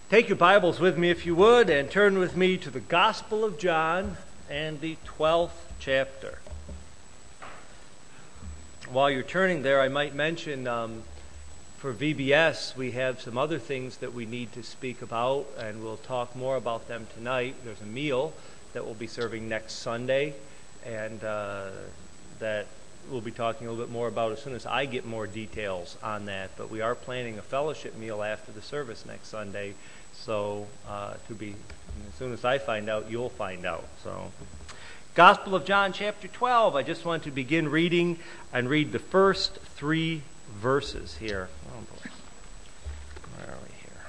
Take your Bibles with me, if you would, and turn with me to the Gospel of John and the 12th chapter. While you're turning there, I might mention for VBS, we have some other things that we need to speak about, and we'll talk more about them tonight. There's a meal that we'll be serving next Sunday, and that we'll be talking a little bit more about as soon as I get more details on that. But we are planning a fellowship meal after the service next Sunday. So as soon as I find out, you'll find out. So, Gospel of John, chapter 12. I just want to begin reading and read the first 3 verses here. Oh boy, where are we here?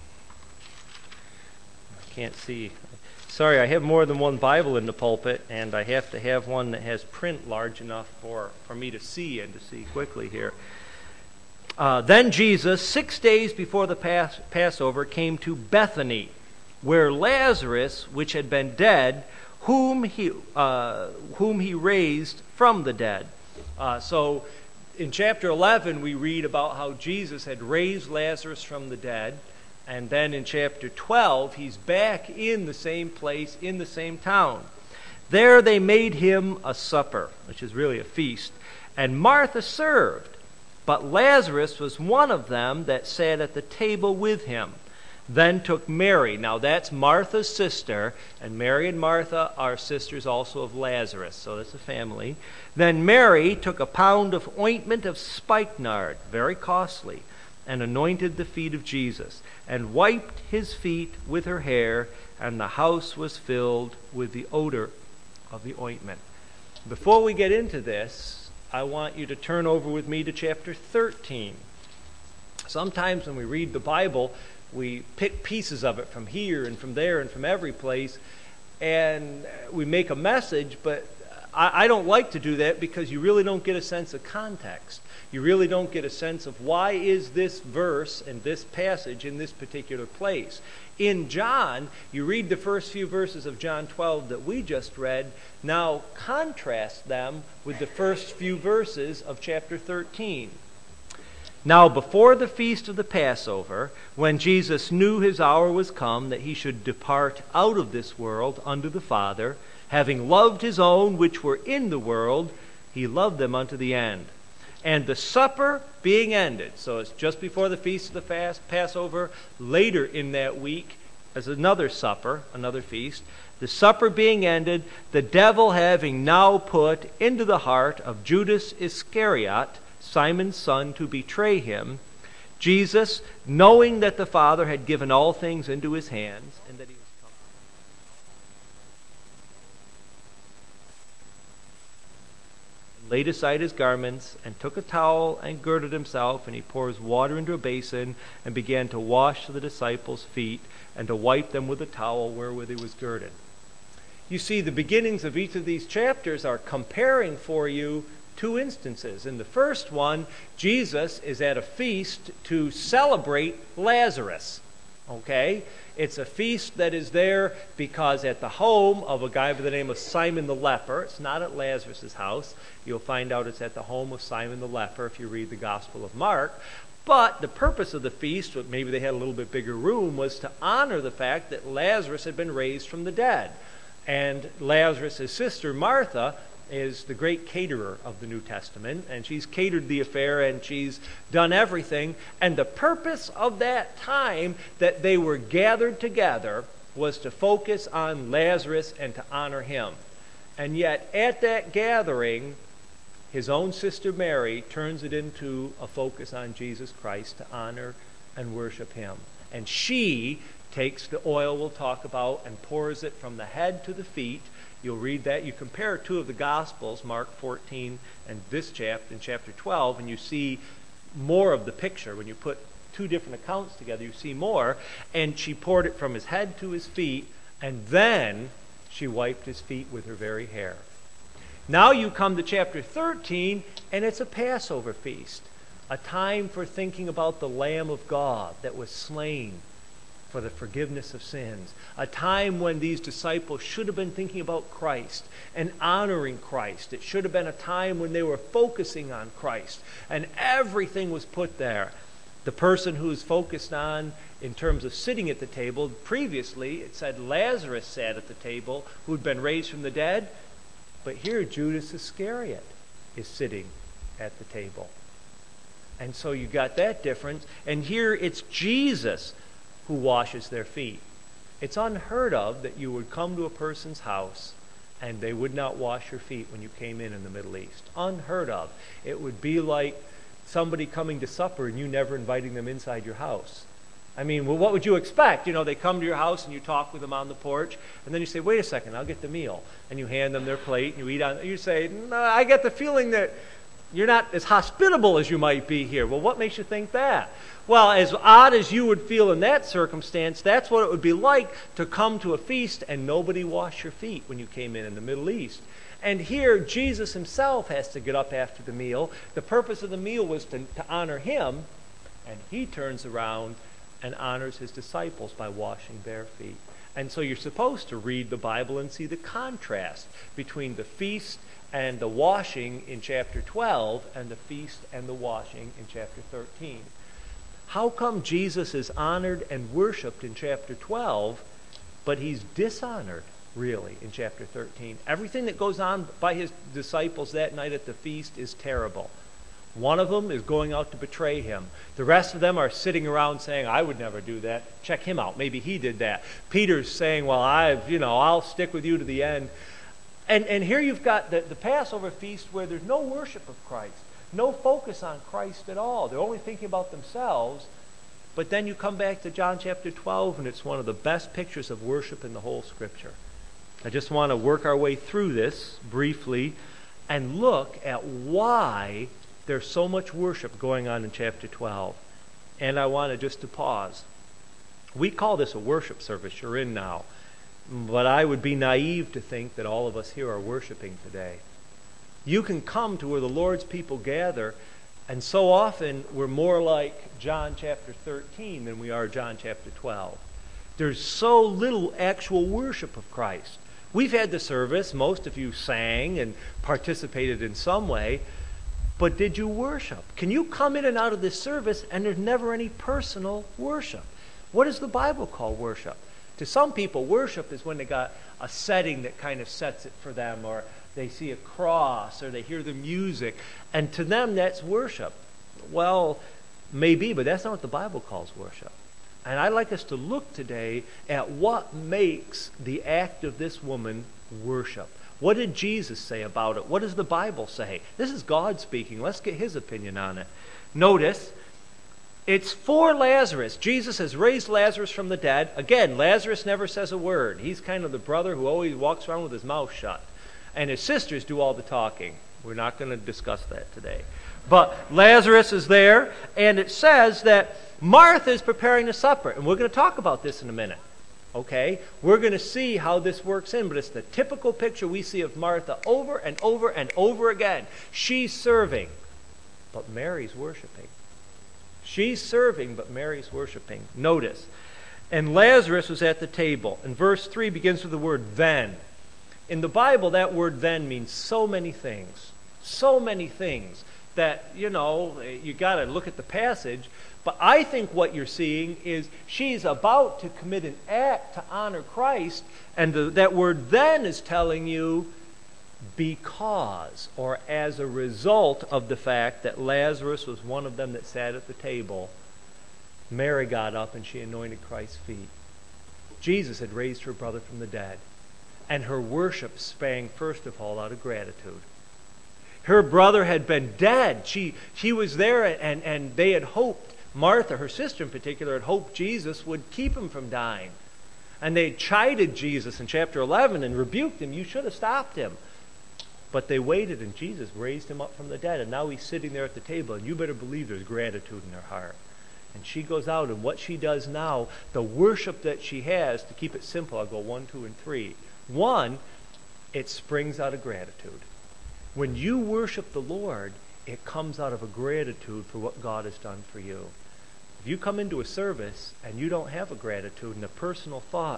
I can't see. Sorry, I have more than one Bible in the pulpit, and I have to have one that has print large enough for me to see and to see quickly here. Then Jesus, 6 days before the Passover, came to Bethany, where Lazarus, which had been dead, whom he raised from the dead. So in chapter 11, we read about how Jesus had raised Lazarus from the dead. And then in chapter 12, he's back in the same place, in the same town. There they made him a supper, which is really a feast. And Martha served. But Lazarus was one of them that sat at the table with him. Then took Mary. Now that's Martha's sister, and Mary and Martha are sisters also of Lazarus, so that's a family. Then Mary took a pound of ointment of spikenard, very costly, and anointed the feet of Jesus, and wiped his feet with her hair, and the house was filled with the odor of the ointment. Before we get into this, I want you to turn over with me to chapter 13. Sometimes when we read the Bible, we pick pieces of it from here and from there and from every place, and we make a message, but I don't like to do that because you really don't get a sense of context. You really don't get a sense of why is this verse and this passage in this particular place. In John, you read the first few verses of John 12 that we just read. Now contrast them with the first few verses of chapter 13. Now before the feast of the Passover, when Jesus knew his hour was come, that he should depart out of this world unto the Father, having loved his own which were in the world, he loved them unto the end. And the supper being ended, so it's just before the feast of the Passover, later in that week, as another supper, another feast, the supper being ended, the devil having now put into the heart of Judas Iscariot, Simon's son, to betray him, Jesus, knowing that the Father had given all things into his hands, and that he was laid aside his garments, and took a towel, and girded himself, and he pours water into a basin, and began to wash the disciples' feet, and to wipe them with a towel wherewith he was girded. You see, the beginnings of each of these chapters are comparing for you 2 instances. In the first one, Jesus is at a feast to celebrate Lazarus. Okay? It's a feast that is there because at the home of a guy by the name of Simon the leper, it's not at Lazarus' house. You'll find out it's at the home of Simon the leper if you read the Gospel of Mark. But the purpose of the feast, maybe they had a little bit bigger room, was to honor the fact that Lazarus had been raised from the dead. And Lazarus' sister, Martha, is the great caterer of the New Testament, and she's catered the affair, and she's done everything. And the purpose of that time that they were gathered together was to focus on Lazarus and to honor him. And yet, at that gathering, his own sister Mary turns it into a focus on Jesus Christ to honor and worship him. And she takes the oil we'll talk about and pours it from the head to the feet. You'll read that. You compare 2 of the Gospels, Mark 14 and this chapter, in chapter 12, and you see more of the picture. When you put 2 different accounts together, you see more. And she poured it from his head to his feet, and then she wiped his feet with her very hair. Now you come to chapter 13, and it's a Passover feast, a time for thinking about the Lamb of God that was slain for the forgiveness of sins. A time when these disciples should have been thinking about Christ and honoring Christ. It should have been a time when they were focusing on Christ, and everything was put there. The person who's focused on, in terms of sitting at the table, previously it said Lazarus sat at the table who'd been raised from the dead. But here Judas Iscariot is sitting at the table. And so you got that difference. And here it's Jesus who washes their feet. It's unheard of that you would come to a person's house and they would not wash your feet when you came in the Middle East. Unheard of. It would be like somebody coming to supper and you never inviting them inside your house. I mean, well, what would you expect? You know, they come to your house and you talk with them on the porch, and then you say, wait a second, I'll get the meal. And you hand them their plate and you eat on it. You say, no, I get the feeling that you're not as hospitable as you might be here. Well, what makes you think that? Well, as odd as you would feel in that circumstance, that's what it would be like to come to a feast and nobody wash your feet when you came in the Middle East. And here, Jesus himself has to get up after the meal. The purpose of the meal was to honor him, and he turns around and honors his disciples by washing bare feet. And so you're supposed to read the Bible and see the contrast between the feast and the washing in chapter 12 and the feast and the washing in chapter 13. How come Jesus is honored and worshipped in chapter 12, but he's dishonored, really, in chapter 13? Everything that goes on by his disciples that night at the feast is terrible. One of them is going out to betray him. The rest of them are sitting around saying, I would never do that. Check him out. Maybe he did that. Peter's saying, well, I'll stick with you to the end. And here you've got the Passover feast where there's no worship of Christ, no focus on Christ at all. They're only thinking about themselves. But then you come back to John chapter 12, and it's one of the best pictures of worship in the whole Scripture. I just want to work our way through this briefly and look at why there's so much worship going on in chapter 12. And I want just to pause. We call this a worship service you're in now. But I would be naive to think that all of us here are worshiping today. You can come to where the Lord's people gather, and so often we're more like John chapter 13 than we are John chapter 12. There's so little actual worship of Christ. We've had the service. Most of you sang and participated in some way. But did you worship? Can you come in and out of this service and there's never any personal worship? What does the Bible call worship? To some people, worship is when they got a setting that kind of sets it for them, or they see a cross, or they hear the music, and to them that's worship. Well, maybe, but that's not what the Bible calls worship. And I'd like us to look today at what makes the act of this woman worship. What did Jesus say about it? What does the Bible say? This is God speaking. Let's get his opinion on it. Notice, it's for Lazarus. Jesus has raised Lazarus from the dead. Again, Lazarus never says a word. He's kind of the brother who always walks around with his mouth shut. And his sisters do all the talking. We're not going to discuss that today. But Lazarus is there, and it says that Martha is preparing the supper. And we're going to talk about this in a minute. Okay? We're going to see how this works in, but it's the typical picture we see of Martha over and over and over again. She's serving, but Mary's worshiping. She's serving, but Mary's worshiping. Notice, and Lazarus was at the table. And verse 3 begins with the word then. In the Bible, that word then means so many things. So many things that, you got to look at the passage. But I think what you're seeing is she's about to commit an act to honor Christ, and that word then is telling you because, or as a result of the fact that Lazarus was one of them that sat at the table, Mary got up and she anointed Christ's feet. Jesus had raised her brother from the dead, and her worship sprang first of all out of gratitude. Her brother had been dead. She was there, and they had hoped, Martha, her sister in particular, had hoped Jesus would keep him from dying. And they chided Jesus in chapter 11 and rebuked him. You should have stopped him. But they waited, and Jesus raised him up from the dead. And now he's sitting there at the table, and you better believe there's gratitude in her heart. And she goes out, and what she does now, the worship that she has, to keep it simple, I'll go 1, 2, and 3. 1, it springs out of gratitude. When you worship the Lord, it comes out of a gratitude for what God has done for you. If you come into a service and you don't have a gratitude and a personal thought,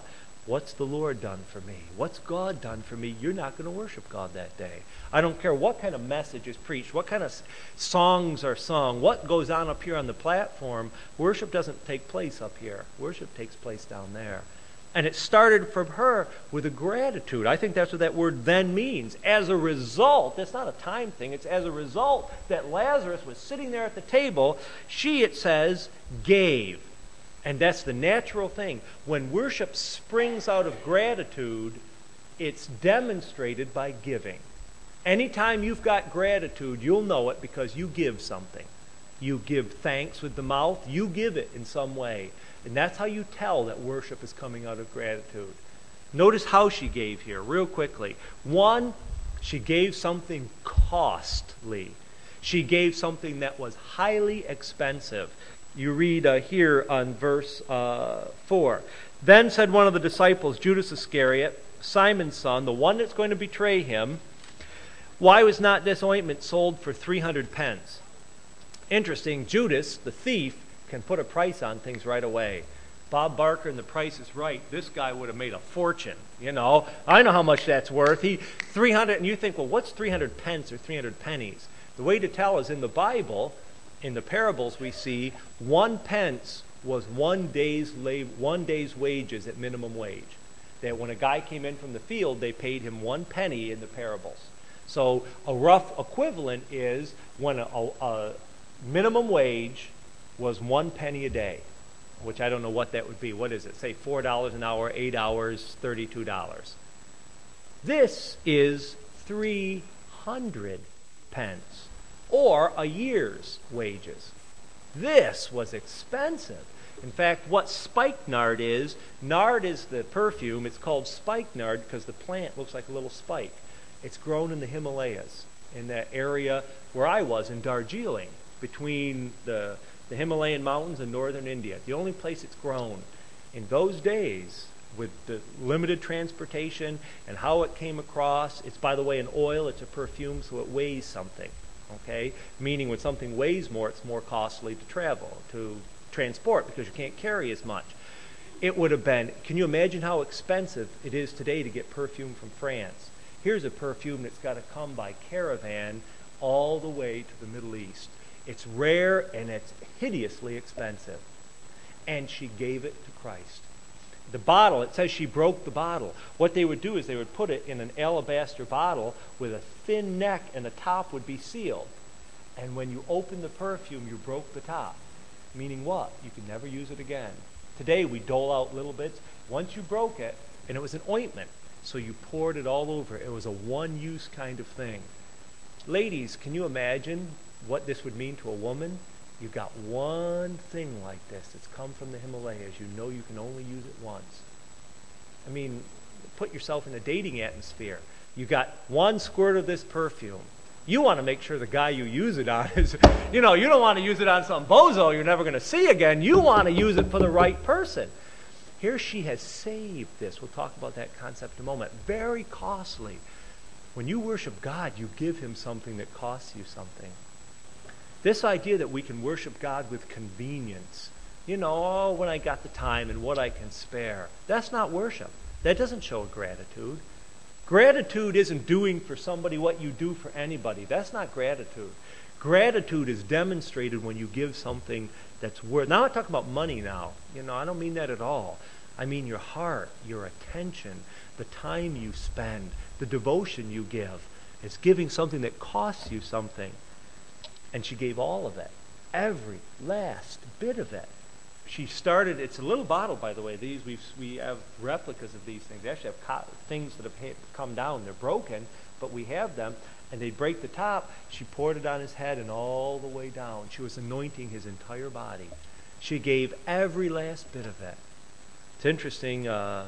What's the Lord done for me? What's God done for me? You're not going to worship God that day. I don't care what kind of message is preached, what kind of songs are sung, what goes on up here on the platform. Worship doesn't take place up here. Worship takes place down there. And it started from her with a gratitude. I think that's what that word then means. As a result, it's not a time thing, it's as a result that Lazarus was sitting there at the table, she, it says, gave. And that's the natural thing. When worship springs out of gratitude, it's demonstrated by giving. Anytime you've got gratitude, you'll know it because you give something. You give thanks with the mouth, you give it in some way. And that's how you tell that worship is coming out of gratitude. Notice how she gave here, real quickly. One, she gave something costly. She gave something that was highly expensive. You read here on verse 4. Then said one of the disciples, Judas Iscariot, Simon's son, the one that's going to betray him, why was not this ointment sold for 300 pence? Interesting, Judas, the thief, can put a price on things right away. Bob Barker and The Price is Right. This guy would have made a fortune. I know how much that's worth. 300, and you think, well, what's 300 pence or 300 pennies? The way to tell is in the Bible, in the parables we see, 1 pence was 1 day's wages at minimum wage. That when a guy came in from the field, they paid him 1 penny in the parables. So a rough equivalent is when a minimum wage was 1 penny a day, which I don't know what that would be. What is it? Say $4 an hour, 8 hours, $32. This is 300 pence, or a year's wages. This was expensive. In fact, what spikenard is the perfume. It's called spikenard because the plant looks like a little spike. It's grown in the Himalayas, in that area where I was, in Darjeeling, between the Himalayan mountains and northern India. The only place it's grown. In those days, with the limited transportation and how it came across, it's, by the way, an oil, it's a perfume, so it weighs something. Okay? Meaning when something weighs more, it's more costly to travel, to transport, because you can't carry as much. It would have been, can you imagine how expensive it is today to get perfume from France? Here's a perfume that's got to come by caravan all the way to the Middle East. It's rare and it's hideously expensive. And she gave it to Christ. The bottle, it says she broke the bottle. What they would do is they would put it in an alabaster bottle with a thin neck, and the top would be sealed. And when you open the perfume, you broke the top. Meaning what? You could never use it again. Today we dole out little bits. Once you broke it, and it was an ointment, so you poured it all over. It was a one-use kind of thing. Ladies, can you imagine what this would mean to a woman? You've got one thing like this that's come from the Himalayas. You know you can only use it once. I mean, put yourself in a dating atmosphere. You got one squirt of this perfume. You want to make sure the guy you use it on is, you don't want to use it on some bozo you're never going to see again. You want to use it for the right person. Here she has saved this. We'll talk about that concept in a moment. Very costly. When you worship God, you give him something that costs you something. This idea that we can worship God with convenience, when I got the time and what I can spare, that's not worship. That doesn't show gratitude. Gratitude isn't doing for somebody what you do for anybody. That's not gratitude. Gratitude is demonstrated when you give something that's worth. Now I'm talking about money now. I don't mean that at all. I mean your heart, your attention, the time you spend, the devotion you give. It's giving something that costs you something. And she gave all of it, every last bit of it. She started, it's a little bottle, by the way. These we have replicas of these things. They actually have things that have come down. They're broken, but we have them. And they break the top. She poured it on his head and all the way down. She was anointing his entire body. She gave every last bit of it. It's interesting.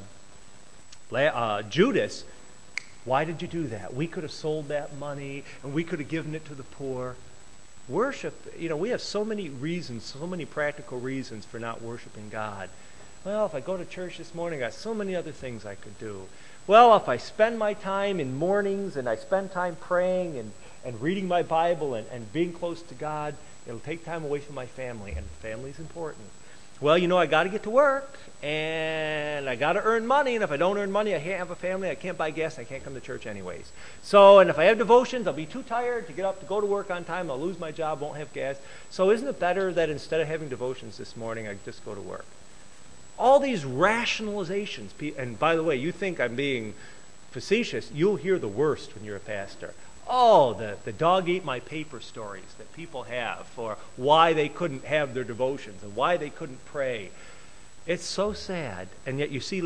Judas, why did you do that? We could have sold that money and we could have given it to the poor. Worship, we have so many reasons, so many practical reasons for not worshiping God. Well, if I go to church this morning, I got so many other things I could do. Well, if I spend my time in mornings and I spend time praying and reading my Bible and being close to God, it'll take time away from my family, and family's important. Well, I got to get to work, and I got to earn money, and if I don't earn money, I can't have a family, I can't buy gas, I can't come to church anyways. So, and if I have devotions, I'll be too tired to get up to go to work on time, I'll lose my job, won't have gas. So isn't it better that instead of having devotions this morning, I just go to work? All these rationalizations, and by the way, you think I'm being facetious, you'll hear the worst when you're a pastor. Oh, the dog ate my paper stories that people have for why they couldn't have their devotions and why they couldn't pray. It's so sad. And yet you see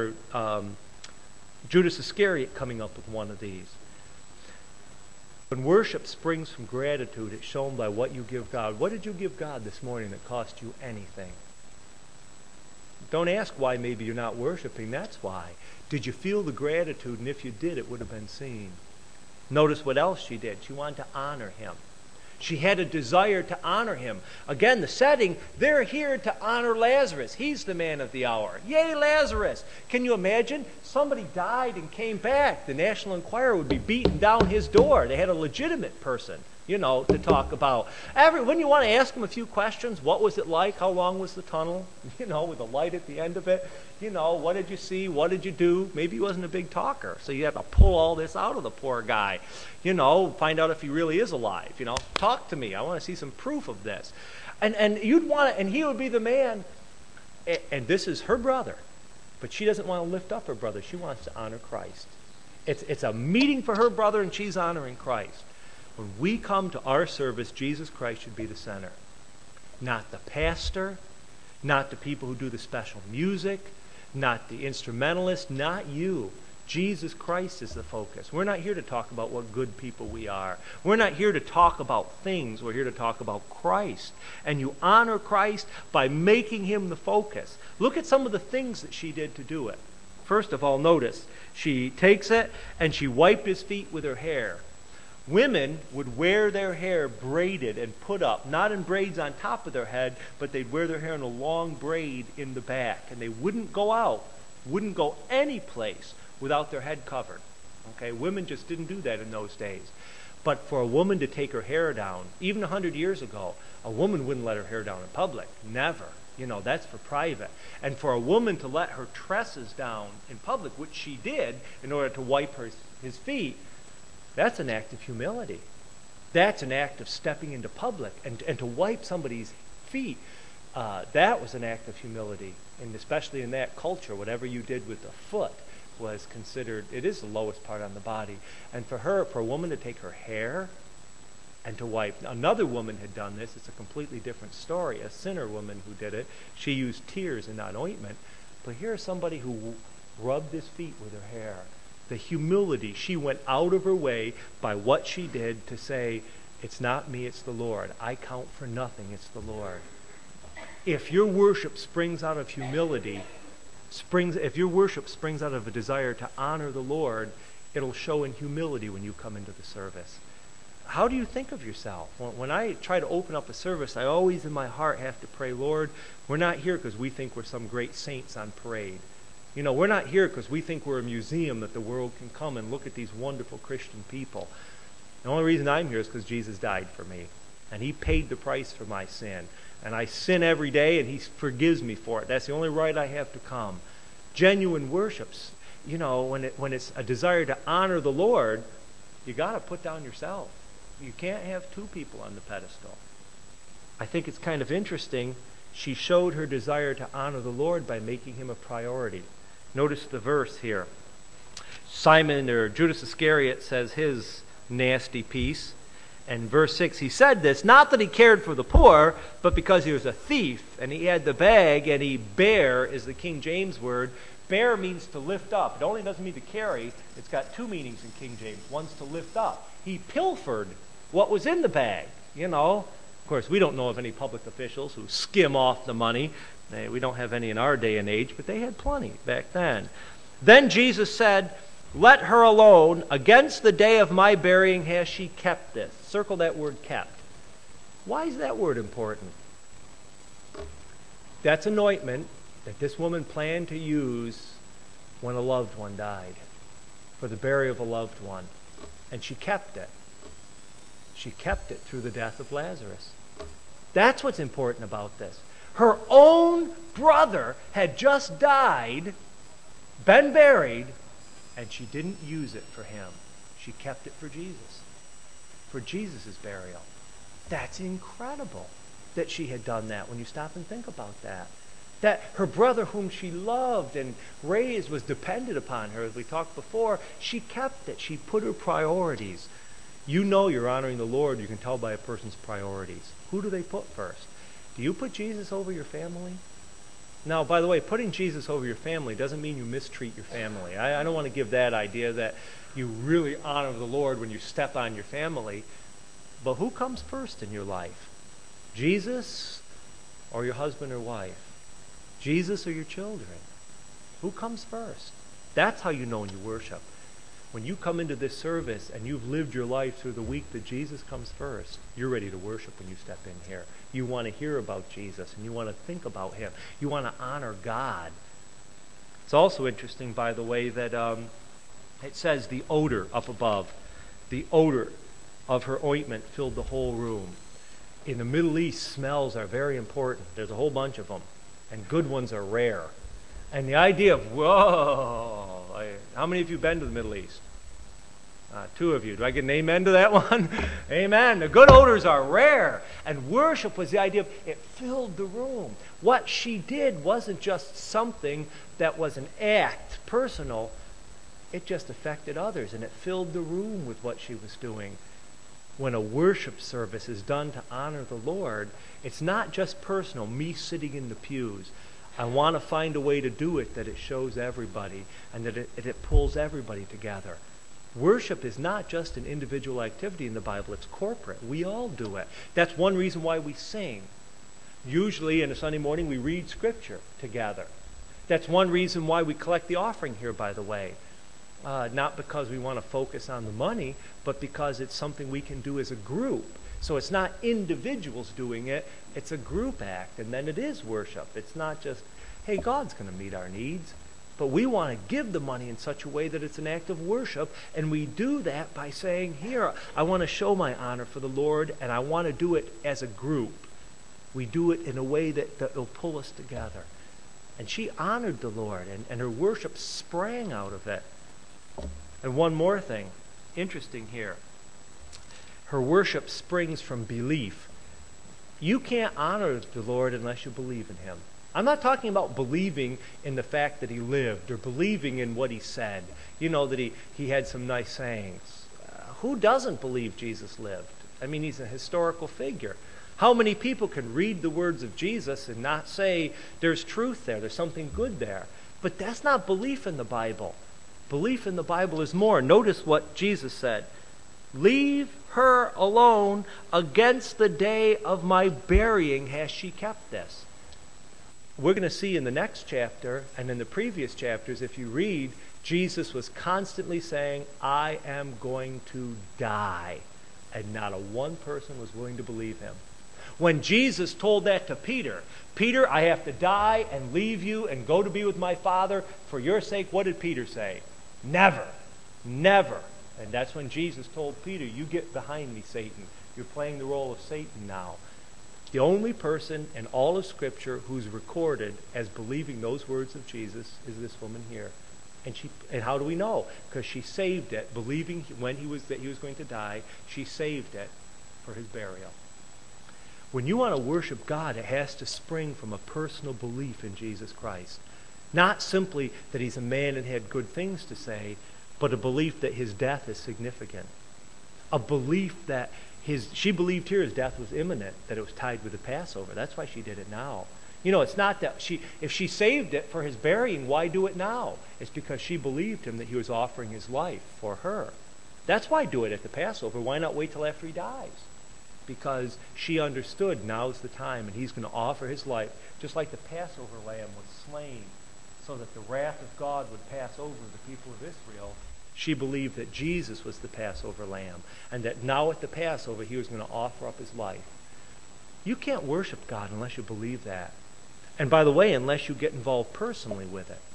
Judas Iscariot coming up with one of these. When worship springs from gratitude, it's shown by what you give God. What did you give God this morning that cost you anything? Don't ask why maybe you're not worshiping. That's why. Did you feel the gratitude? And if you did, it would have been seen. Notice what else she did. She wanted to honor him. She had a desire to honor him. Again, the setting, they're here to honor Lazarus. He's the man of the hour. Yay, Lazarus! Can you imagine? Somebody died and came back. The National Enquirer would be beating down his door. They had a legitimate person, to talk about. When you want to ask him a few questions, what was it like? How long was the tunnel? With a light at the end of it. What did you see? What did you do? Maybe he wasn't a big talker, so you have to pull all this out of the poor guy. Find out if he really is alive. Talk to me. I want to see some proof of this. And you'd want to, and he would be the man. And this is her brother, but she doesn't want to lift up her brother. She wants to honor Christ. It's a meeting for her brother, and she's honoring Christ. When we come to our service, Jesus Christ should be the center. Not the pastor, not the people who do the special music, not the instrumentalist, not you. Jesus Christ is the focus. We're not here to talk about what good people we are. We're not here to talk about things. We're here to talk about Christ. And you honor Christ by making him the focus. Look at some of the things that she did to do it. First of all, notice, she takes it and she wiped his feet with her hair. Women would wear their hair braided and put up, not in braids on top of their head, but they'd wear their hair in a long braid in the back. And they wouldn't go out, wouldn't go any place without their head covered. Okay, women just didn't do that in those days. But for a woman to take her hair down, even 100 years ago, a woman wouldn't let her hair down in public. Never. That's for private. And for a woman to let her tresses down in public, which she did in order to wipe his feet, that's an act of humility. That's an act of stepping into public. And to wipe somebody's feet, that was an act of humility. And especially in that culture, whatever you did with the foot was considered, it is the lowest part on the body. And for a woman to take her hair and to wipe, another woman had done this. It's a completely different story. A sinner woman who did it. She used tears and not ointment. But here's somebody who rubbed his feet with her hair. The humility, she went out of her way by what she did to say, it's not me, it's the Lord. I count for nothing, it's the Lord. If your worship springs out of humility, if your worship springs out of a desire to honor the Lord, it'll show in humility when you come into the service. How do you think of yourself? When I try to open up a service, I always in my heart have to pray, Lord, we're not here because we think we're some great saints on parade. We're not here because we think we're a museum that the world can come and look at these wonderful Christian people. The only reason I'm here is because Jesus died for me. And he paid the price for my sin. And I sin every day and he forgives me for it. That's the only right I have to come. Genuine worships, when it's a desire to honor the Lord, you got to put down yourself. You can't have two people on the pedestal. I think it's kind of interesting. She showed her desire to honor the Lord by making him a priority. Notice the verse here. Simon or Judas Iscariot says his nasty piece. And verse 6, he said this, not that he cared for the poor, but because he was a thief, and he had the bag, and he bare is the King James word. Bear means to lift up. It only doesn't mean to carry. It's got two meanings in King James. One's to lift up. He pilfered what was in the bag, Of course, we don't know of any public officials who skim off the money. We don't have any in our day and age, but they had plenty back then. Then Jesus said, let her alone. Against the day of my burying has she kept this. Circle that word kept. Why is that word important? That's anointment that this woman planned to use when a loved one died, for the burial of a loved one. And she kept it. She kept it through the death of Lazarus. That's what's important about this. Her own brother had just died, been buried, and she didn't use it for him. She kept it for Jesus, for Jesus' burial. That's incredible that she had done that when you stop and think about that. That her brother whom she loved and raised was dependent upon her, as we talked before. She kept it. She put her priorities. You know you're honoring the Lord. You can tell by a person's priorities. Who do they put first? Do you put Jesus over your family? Now, by the way, putting Jesus over your family doesn't mean you mistreat your family. I don't want to give that idea that you really honor the Lord when you step on your family. But who comes first in your life? Jesus or your husband or wife? Jesus or your children? Who comes first? That's how you know when you worship. When you come into this service and you've lived your life through the week that Jesus comes first, you're ready to worship when you step in here. You want to hear about Jesus and you want to think about him. You want to honor God. It's also interesting, by the way, that it says the odor up above. The odor of her ointment filled the whole room. In the Middle East, smells are very important. There's a whole bunch of them. And good ones are rare. And the idea of, how many of you been to the Middle East? 2 of you. Do I get an amen to that one? Amen. The good odors are rare. And worship was the idea of it filled the room. What she did wasn't just something that was an act, personal. It just affected others, and it filled the room with what she was doing. When a worship service is done to honor the Lord, it's not just personal, me sitting in the pews. I want to find a way to do it that it shows everybody and that it pulls everybody together. Worship is not just an individual activity in the Bible, it's corporate. We all do it. That's one reason why we sing. Usually in a Sunday morning we read Scripture together. That's one reason why we collect the offering here, by the way. Not because we want to focus on the money, but because it's something we can do as a group. So it's not individuals doing it, it's a group act, and then it is worship. It's not just, hey, God's going to meet our needs, but we want to give the money in such a way that it's an act of worship, and we do that by saying, here, I want to show my honor for the Lord, and I want to do it as a group. We do it in a way that will pull us together. And she honored the Lord, and her worship sprang out of it. And one more thing, interesting here. Her worship springs from belief. You can't honor the Lord unless you believe in him. I'm not talking about believing in the fact that he lived or believing in what he said. You know, that he had some nice sayings. Who doesn't believe Jesus lived? I mean, he's a historical figure. How many people can read the words of Jesus and not say there's truth there, there's something good there? But that's not belief in the Bible. Belief in the Bible is more. Notice what Jesus said. Leave her alone. Against the day of my burying has she kept this. We're going to see in the next chapter and in the previous chapters, if you read, Jesus was constantly saying, I am going to die. And not a one person was willing to believe him. When Jesus told that to Peter, Peter, I have to die and leave you and go to be with my Father for your sake. What did Peter say? Never. Never. And that's when Jesus told Peter, you get behind me, Satan. You're playing the role of Satan now. The only person in all of Scripture who's recorded as believing those words of Jesus is this woman here. And how do we know? Because she saved it, believing that he was going to die, she saved it for his burial. When you want to worship God, it has to spring from a personal belief in Jesus Christ. Not simply that he's a man and had good things to say, but a belief that his death is significant. A belief that she believed here his death was imminent, that it was tied with the Passover. That's why she did it now. You know, it's not that if she saved it for his burying, why do it now? It's because she believed him that he was offering his life for her. That's why do it at the Passover. Why not wait till after he dies? Because she understood now's the time and he's going to offer his life, just like the Passover lamb was slain so that the wrath of God would pass over the people of Israel. She believed that Jesus was the Passover lamb and that now at the Passover he was going to offer up his life. You can't worship God unless you believe that. And by the way, unless you get involved personally with it.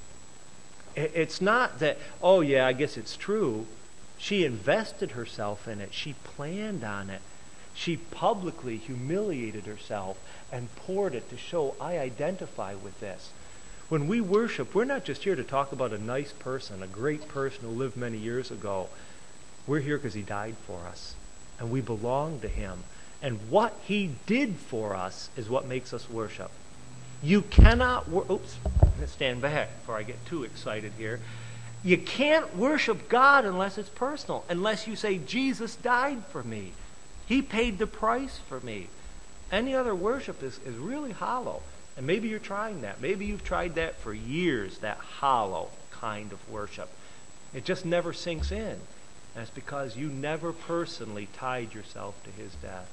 It's not that, oh yeah, I guess it's true. She invested herself in it. She planned on it. She publicly humiliated herself and poured it to show, I identify with this. When we worship, we're not just here to talk about a nice person, a great person who lived many years ago. We're here because he died for us, and we belong to him. And what he did for us is what makes us worship. You cannot, I'm going to stand back before I get too excited here. You can't worship God unless it's personal, unless you say, Jesus died for me. He paid the price for me. Any other worship is really hollow. And maybe you're trying that. Maybe you've tried that for years, that hollow kind of worship. It just never sinks in. And it's because you never personally tied yourself to his death.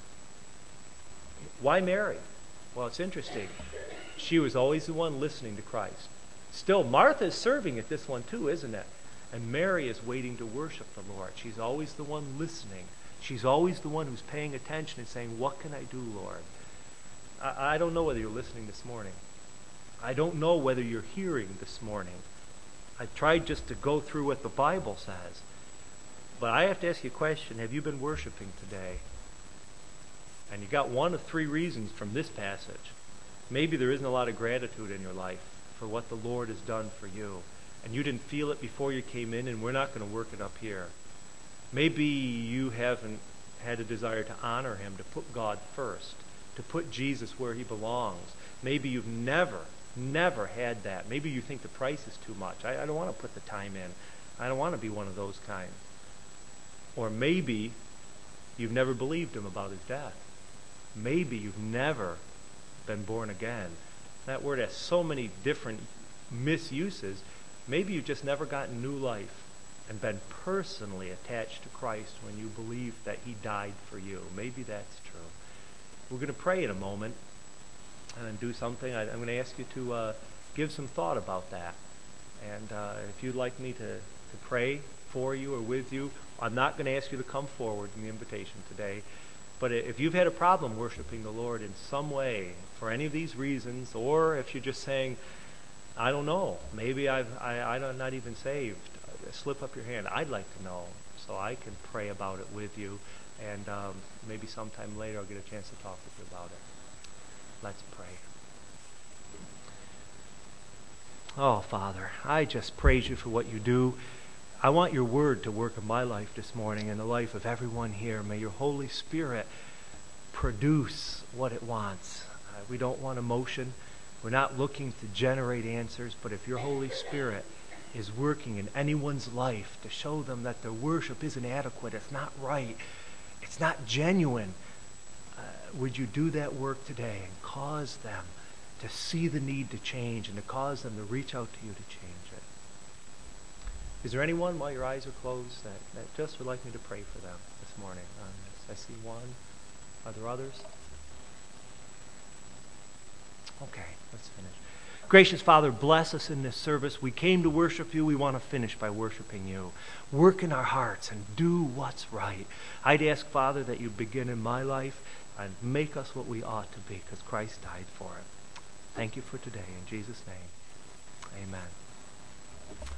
Why Mary? Well, it's interesting. She was always the one listening to Christ. Still, Martha's serving at this one too, isn't it? And Mary is waiting to worship the Lord. She's always the one listening. She's always the one who's paying attention and saying, what can I do, Lord? I don't know whether you're listening this morning. I don't know whether you're hearing this morning. I tried just to go through what the Bible says. But I have to ask you a question. Have you been worshiping today? And you got one of three reasons from this passage. Maybe there isn't a lot of gratitude in your life for what the Lord has done for you. And you didn't feel it before you came in, and we're not going to work it up here. Maybe you haven't had a desire to honor him, to put God first, to put Jesus where he belongs. Maybe you've never had that. Maybe you think the price is too much. I don't want to put the time in. I don't want to be one of those kind. Or maybe you've never believed him about his death. Maybe you've never been born again. That word has so many different misuses. Maybe you've just never gotten new life and been personally attached to Christ when you believe that he died for you. Maybe that's true. We're going to pray in a moment and do something. I'm going to ask you to give some thought about that. And if you'd like me to pray for you or with you, I'm not going to ask you to come forward in the invitation today. But if you've had a problem worshiping the Lord in some way for any of these reasons, or if you're just saying, I don't know, maybe I'm not even saved, slip up your hand. I'd like to know so I can pray about it with you, and maybe sometime later I'll get a chance to talk with you about it. Let's pray. Oh, Father, I just praise you for what you do. I want your word to work in my life this morning and the life of everyone here. May your Holy Spirit produce what it wants. We don't want emotion. We're not looking to generate answers, but if your Holy Spirit is working in anyone's life to show them that their worship isn't adequate, it's not right, it's not genuine, would you do that work today and cause them to see the need to change and to cause them to reach out to you to change it? Is there anyone, while your eyes are closed, that just would like me to pray for them this morning on this? I see one. Are there others? Okay, let's finish. Gracious Father, bless us in this service. We came to worship you. We want to finish by worshiping you. Work in our hearts and do what's right. I'd ask, Father, that you begin in my life and make us what we ought to be, because Christ died for it. Thank you for today. In Jesus' name, amen.